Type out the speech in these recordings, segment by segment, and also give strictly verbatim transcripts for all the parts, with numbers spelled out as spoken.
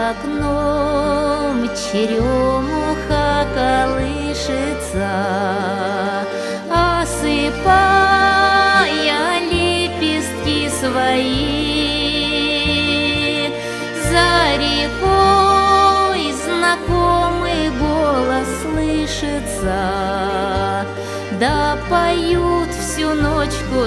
окном черемуха колышется, осыпая лепестки свои. За рекой знакомый голос слышится, да поют всю ночку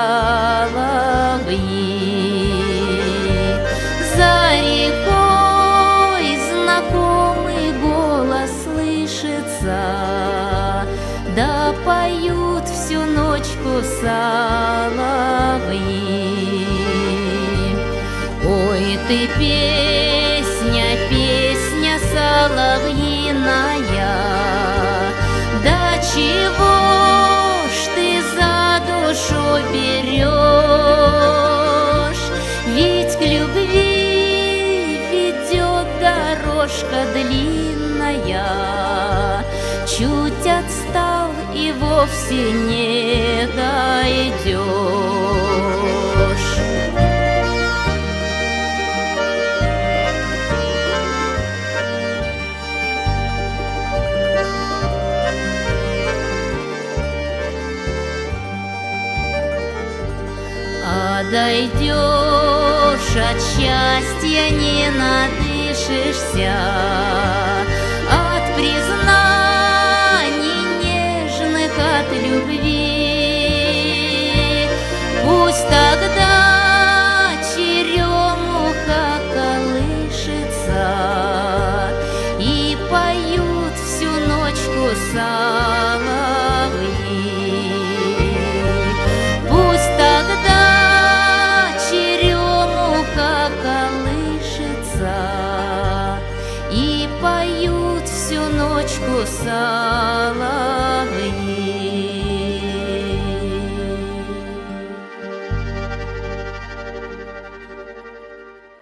соловьи. За рекой знакомый голос слышится, да поют всю ночку соловьи. Ой ты, песня, песня соловьиная, да чего ж ты за душу берешь? Ведь к любви ведет дорожка длинная, чуть отстал и вовсе не дойдешь. А дойдешь, от счастья не надышишься, от признаний нежных, от любви. Пусть тогда черемуха колышется и поют всю ночку соловьи. Пусть тогда колышется и поют всю ночку соловьи.